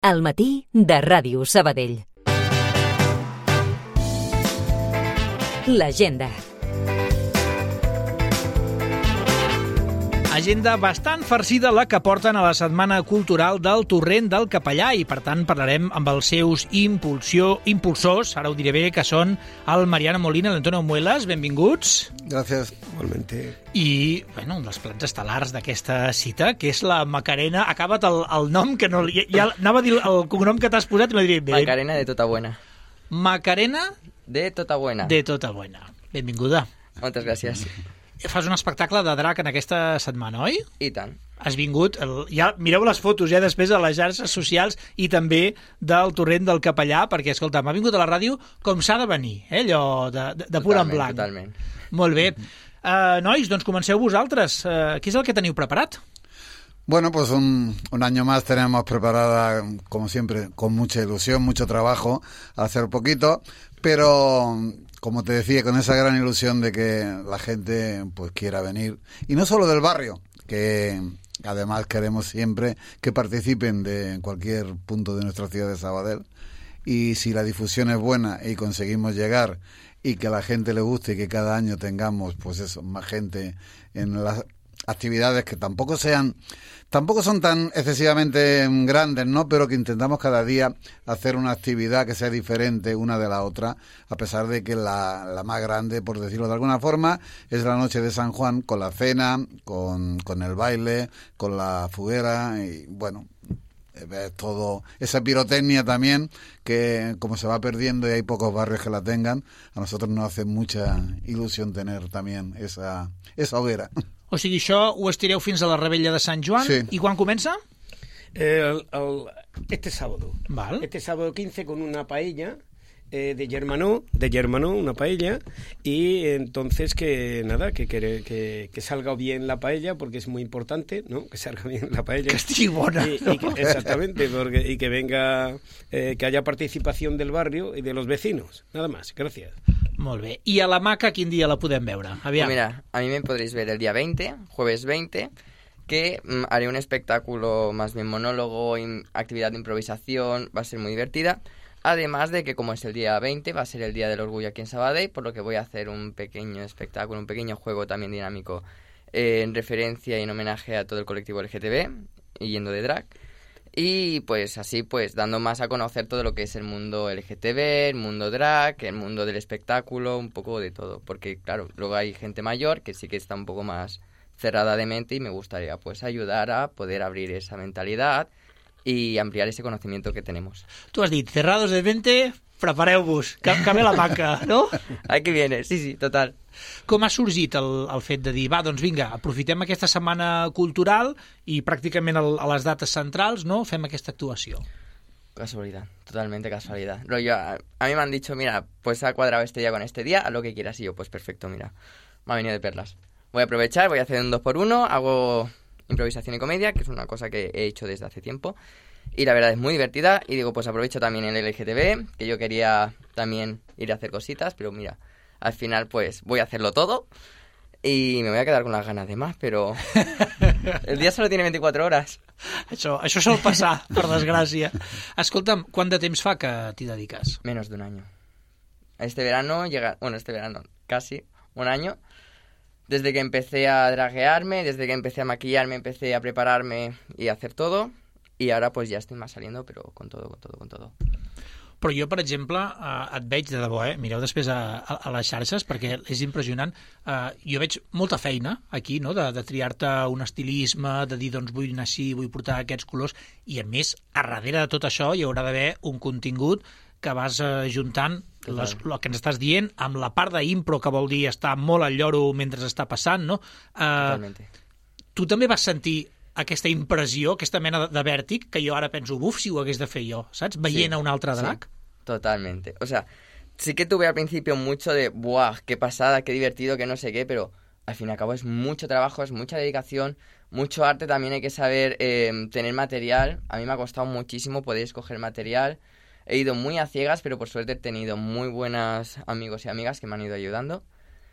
Al matí de Ràdio Sabadell. L'agenda. Agenda bastant farcida la que porten a la Setmana Cultural del Torrent del Capellà i, per tant, parlarem amb els seus impulsors, ara ho diré bé, que són el Mariano Molina i l'Antonio Muelas. Benvinguts. Gràcies, igualmente. I, bueno, un dels plats estel·lars d'aquesta cita, que és la Macarena. Acaba't el nom, que no... Ja anava a dir el cognom que t'has posat i no diré bé. Macarena de Tota Buena. Macarena de Tota Buena. De Tota Buena. Benvinguda. Moltes gràcies. Fas un espectacle de drac en aquesta setmana, oi? I tant. Has vingut, ja mireu les fotos després a les xarxes socials i també del Torrent del Capellà, perquè, escolta, m'ha vingut a la ràdio com s'ha de venir, allò de pur en blanc. Totalment. Molt bé. Nois, doncs comenceu vosaltres. Què és el que teniu preparat? Bueno, pues un año más tenemos preparada, como siempre, con mucha ilusión, mucho trabajo, hacer poquito, pero... Como te decía, con esa gran ilusión de que la gente pues quiera venir. Y no solo del barrio, que además queremos siempre que participen de cualquier punto de nuestra ciudad de Sabadell. Y si la difusión es buena y conseguimos llegar y que a la gente le guste y que cada año tengamos pues eso, más gente en las actividades que tampoco son tan excesivamente grandes, ¿no? Pero que intentamos cada día hacer una actividad que sea diferente una de la otra, a pesar de que la más grande, por decirlo de alguna forma, es la noche de San Juan, con la cena, con el baile, con la foguera y bueno, todo esa pirotecnia también, que como se va perdiendo y hay pocos barrios que la tengan, a nosotros nos hace mucha ilusión tener también esa hoguera. O sigui, això ho estireu fins a la Rebella de Sant Joan. Sí. I quan comença? Este sábado. Val. Este sábado 15 con una paella de Germanó, una paella, y entonces que salga bien la paella, porque es muy importante, ¿no? Que salga bien la paella. Que estigui bona. Exactamente, y que venga, que haya participación del barrio y de los vecinos. Nada más, gracias. Molt bé. I a la Maca quin dia la podem veure? Aviam. Pues mira, a mí me podréis ver el día 20, jueves 20, que haré un espectáculo, más bien monólogo, actividad de improvisación, va a ser muy divertida. Además de que como es el día 20, va a ser el Día del Orgullo aquí en Sabadell, por lo que voy a hacer un pequeño espectáculo, un pequeño juego también dinámico en referencia y en homenaje a todo el colectivo LGTB, y yendo de drag. Y pues así, pues dando más a conocer todo lo que es el mundo LGTB, el mundo drag, el mundo del espectáculo, un poco de todo. Porque claro, luego hay gente mayor que sí que está un poco más cerrada de mente y me gustaría pues ayudar a poder abrir esa mentalidad y ampliar ese conocimiento que tenemos. Tu has dit, cerrados de mente, prepareu-vos, que ve la Maca, no? Ai, que viene, sí, total. Com ha sorgit el fet de dir, va, doncs vinga, aprofitem aquesta setmana cultural i pràcticament a les dates centrals, no?, fem aquesta actuació? Casualidad, totalmente casualidad. A mí me han dicho, mira, pues ha cuadrado este día con este día, haz lo que quieras. Y yo, pues perfecto, mira, me ha venido de perlas. Voy a aprovechar, voy a hacer un 2x1, hago improvisación y comedia, que es una cosa que he hecho desde hace tiempo. Y la verdad es muy divertida. Y digo, pues aprovecho también el LGTB, que yo quería también ir a hacer cositas, pero mira, al final pues voy a hacerlo todo. Y me voy a quedar con las ganas de más, pero el día solo tiene 24 horas. Això sol passar, per desgràcia. Escolta'm, quant de temps fa que t'hi dediques? Menos de un año. Este verano, casi un año. Desde que empecé a draguearme, desde que empecé a maquillarme, empecé a prepararme y a hacer todo. Y ahora pues ya estoy más saliendo, pero con todo. Però jo, per exemple, et veig de debò, mireu després a les xarxes, perquè és impressionant. Jo veig molta feina aquí, no?, de triar-te un estilisme, de dir, doncs, vull anar així, vull portar aquests colors, i a més, a darrere de tot això hi haurà d'haver un contingut que vas juntant el que ens estàs dient amb la part d'impro, que vol dir estar molt al lloro mentre està passant, no? Totalmente. Tu també vas sentir aquesta impressió, aquesta mena de vèrtic, que jo ara penso, si ho hagués de fer jo, saps? Veient a un altre drac. Sí, totalmente. O sea, sí que tuve al principio mucho de, ¡buah, qué pasada, qué divertido, qué no sé qué! Pero al fin y al cabo es mucho trabajo, es mucha dedicación, mucho arte, también hay que saber tener material. A mí me ha costado muchísimo poder escoger material. He ido muy a ciegas, pero por suerte he tenido muy buenos amigos y amigas que me han ido ayudando.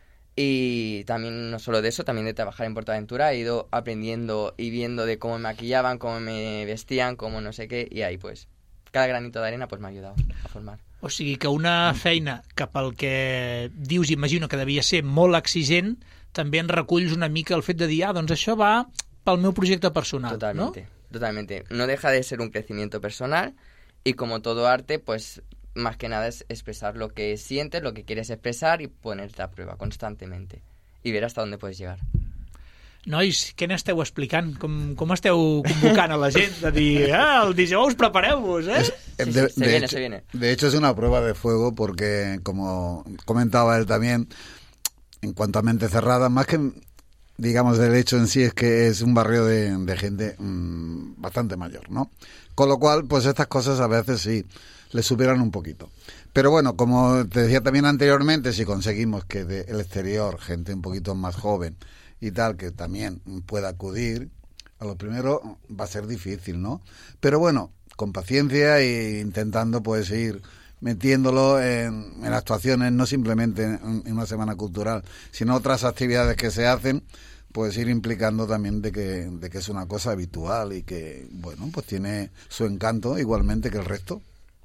Y también, no solo de eso, también de trabajar en PortAventura, he ido aprendiendo y viendo de cómo me maquillaban, cómo me vestían, cómo no sé qué, y ahí pues cada granito d'arena pues, m'ha ajudat a formar. O sigui que una feina que pel que dius, imagino que devia ser molt exigent, també en reculls una mica el fet de dir, doncs això va pel meu projecte personal, Totalmente, ¿no? Totalmente. No deja de ser un crecimiento personal y como todo arte, pues más que nada es expresar lo que sientes, lo que quieres expresar y ponerte a prueba constantemente y ver hasta dónde puedes llegar. Nois, què n'esteu explicant? Com esteu convocant a la gent de dir, el dijous prepareu-vos, eh? Se viene. De hecho, es una prueba de fuego porque, como comentaba él también, en cuanto a Mente Cerrada, más que, digamos, del hecho en sí, es que es un barrio de gente bastante mayor, ¿no? Con lo cual, pues estas cosas a veces sí le superan un poquito. Pero bueno, como te decía también anteriormente, si conseguimos que del exterior, gente un poquito más joven y tal, que también pueda acudir, a lo primero va a ser difícil, ¿no? Pero bueno, con paciencia e intentando pues ir metiéndolo en actuaciones, no simplemente en una semana cultural, sino otras actividades que se hacen, pues ir implicando también de que es una cosa habitual y que, bueno, pues tiene su encanto igualmente que el resto.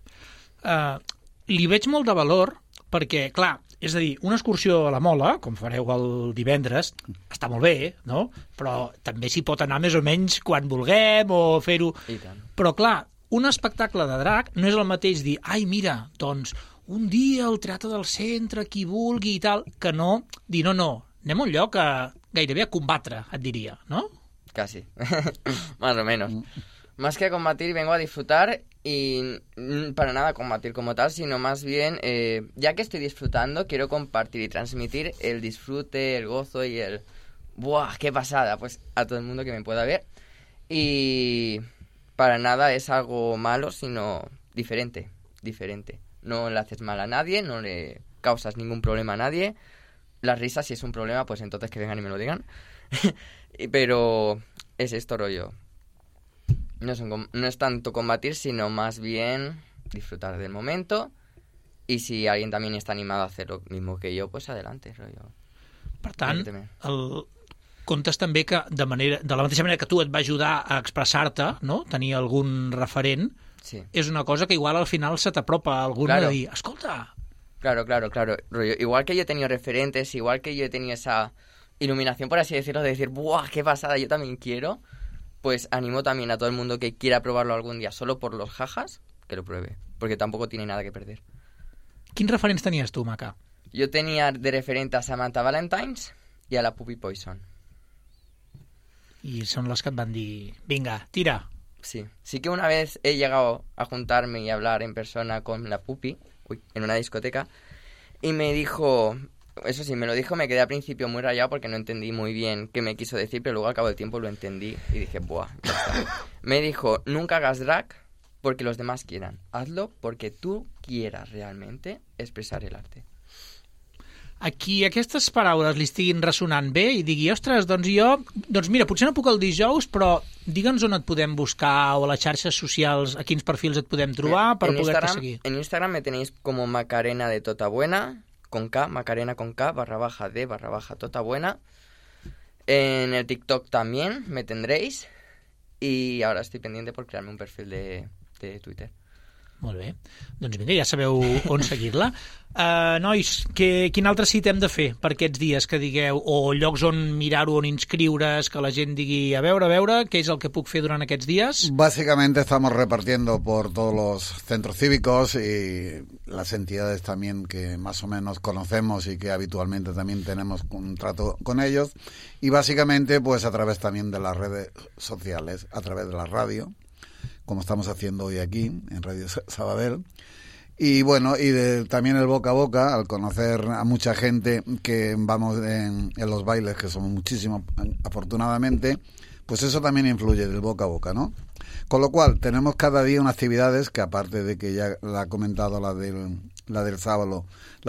Li veig molt de valor perquè, clar, és a dir, una excursió a la Mola, com fareu el divendres, està molt bé, no? Però també s'hi pot anar més o menys quan vulguem o fer-ho. Però, clar, un espectacle de drac no és el mateix dir, ai, mira, doncs, un dia al Teatre del Centre, qui vulgui i tal, que no dir, no, anem a un lloc gairebé a combatre, et diria, no? Casi, más o menos. Más que a combatir, vengo a disfrutar y para nada combatir como tal, sino más bien, ya que estoy disfrutando, quiero compartir y transmitir el disfrute, el gozo y el ¡buah, qué pasada! Pues a todo el mundo que me pueda ver. Y para nada es algo malo, sino diferente. No le haces mal a nadie, no le causas ningún problema a nadie. Las risas, si es un problema, pues entonces que vengan y me lo digan. Pero es esto, rollo. No es tanto combatir, sino más bien disfrutar del momento. Y si alguien también está animado a hacer lo mismo que yo, pues adelante, rollo. Per tant, comptes també que de la mateixa manera que tu et va ajudar a expressar-te, no? Tenir algun referent, sí. És una cosa que igual al final se t'apropa a algú de dir, escolta... Claro. Rollo, igual que yo he tenido referentes, igual que yo he tenido esa iluminación, por así decirlo, de decir, ¡buah, qué pasada, yo también quiero! Pues animo también a todo el mundo que quiera probarlo algún día solo por los jajas, que lo pruebe, porque tampoco tiene nada que perder. Quins referents tenies tu, Maca? Yo tenía de referente a Samantha Valentines y a la Puppy Poison. I són les que et van dir, vinga, tira. Sí que una vez he llegado a juntarme y hablar en persona con la Puppy, en una discoteca, y me dijo... Eso sí, me lo dijo, me quedé al principio muy rayado porque no entendí muy bien qué me quiso decir, pero luego al cabo del tiempo lo entendí y dije, ¡buah! Ya está. Me dijo, nunca hagas drag porque los demás quieran. Hazlo porque tú quieras realmente expresar el arte. A qui aquestes paraules li estiguin ressonant bé i digui, ostres, doncs mira, potser no puc el dijous, però digue'ns on et podem buscar o a les xarxes socials, a quins perfils et podem trobar per poder-te seguir. En Instagram me tenéis como Macarena de Totabuena, con K, Macarena con K, _de Totabuena. En el TikTok también me tendréis. Y ahora estoy pendiente por crearme un perfil de Twitter. Molt bé. Doncs vinga, ja sabeu on seguir-la. Nois, quin altre cita hem de fer per aquests dies que digueu, o llocs on mirar-ho, on inscriure's, que la gent digui, a veure, què és el que puc fer durant aquests dies? Básicamente estamos repartiendo por todos los centros cívicos y las entidades también que más o menos conocemos y que habitualmente también tenemos un trato con ellos, y básicamente pues a través también de las redes sociales, a través de la radio, como estamos haciendo hoy aquí en Radio Sabadell. Y bueno, también el boca a boca, al conocer a mucha gente que vamos en los bailes, que somos muchísimos afortunadamente, pues eso también influye del boca a boca, ¿no? Con lo cual tenemos cada día unas actividades que, aparte de que ya la ha comentado la del sábado,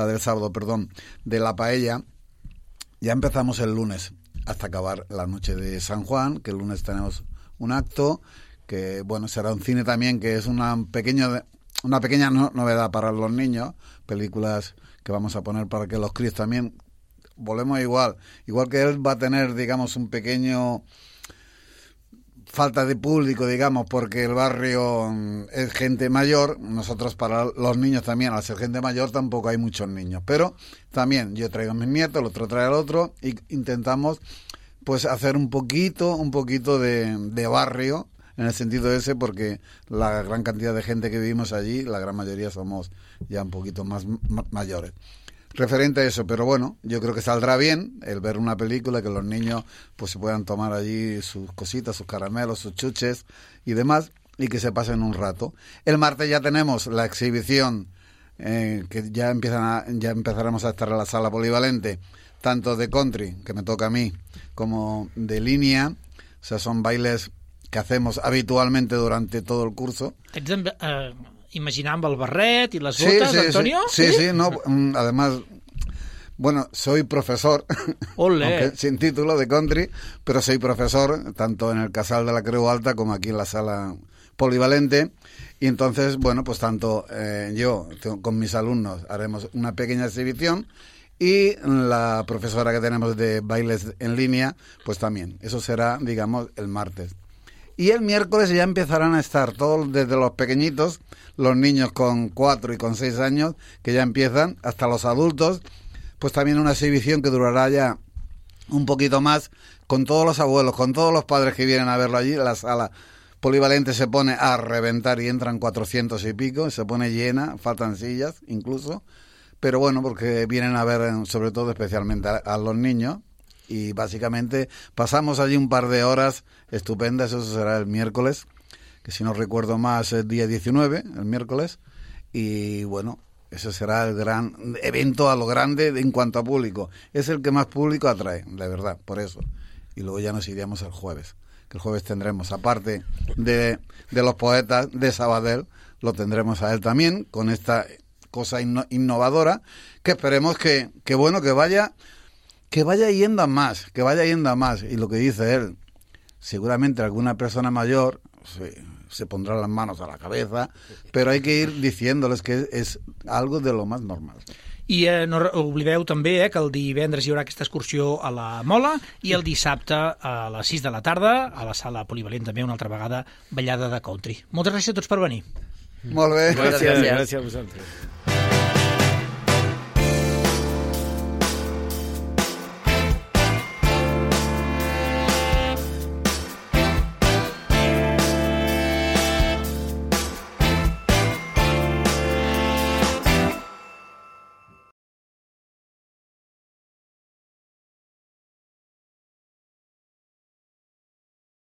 de la paella, ya empezamos el lunes hasta acabar la noche de San Juan, que el lunes tenemos un acto que, bueno, será un cine también, que es una pequeña novedad para los niños, películas que vamos a poner para que los críos también, volvemos igual que él va a tener, digamos, un pequeño falta de público, digamos, porque el barrio es gente mayor. Nosotros para los niños también, al ser gente mayor, tampoco hay muchos niños. Pero también yo traigo a mis nietos, el otro trae al otro, y intentamos pues hacer un poquito de barrio, en el sentido ese, porque la gran cantidad de gente que vivimos allí, la gran mayoría somos ya un poquito más mayores. Referente a eso, pero bueno, yo creo que saldrá bien el ver una película, que los niños pues se puedan tomar allí sus cositas, sus caramelos, sus chuches y demás, y que se pasen un rato. El martes ya tenemos la exhibición, que ya empezaremos a estar en la sala polivalente, tanto de country, que me toca a mí, como de línea. O sea, son bailes que hacemos habitualmente durante todo el curso. Imaginar amb el barret y las botas, Antonio. Sí, no, además, bueno, soy profesor, aunque sin título de country, pero soy profesor tanto en el Casal de la Creu Alta como aquí en la sala polivalente, y entonces, bueno, pues tanto yo con mis alumnos haremos una pequeña exhibición, y la profesora que tenemos de bailes en línea, pues también. Eso será, digamos, el martes. Y el miércoles ya empezarán a estar todos, desde los pequeñitos, los niños con 4 y con 6 años, que ya empiezan, hasta los adultos, pues también una exhibición que durará ya un poquito más, con todos los abuelos, con todos los padres que vienen a verlo allí. La sala polivalente se pone a reventar y entran 400 y pico, se pone llena, faltan sillas incluso, pero bueno, porque vienen a ver sobre todo especialmente a los niños. Y básicamente pasamos allí un par de horas estupendas. Eso será el miércoles, que si no recuerdo más es día 19, el miércoles, y bueno, ese será el gran evento a lo grande en cuanto a público. Es el que más público atrae, la verdad, por eso. Y luego ya nos iríamos el jueves, que el jueves tendremos, aparte de los poetas de Sabadell, lo tendremos a él también, con esta cosa innovadora, que esperemos que bueno, que vaya yendo a más, y lo que dice él, seguramente alguna persona mayor se pondrá las manos a la cabeza, pero hay que ir diciéndoles que es algo de lo más normal. I no oblideu també que el divendres hi haurà aquesta excursió a la Mola, i el dissabte a les 6 de la tarda a la sala polivalent també una altra vegada ballada de country. Moltes gràcies a tots per venir. Molt bé. Gràcies. Gràcies a vosaltres.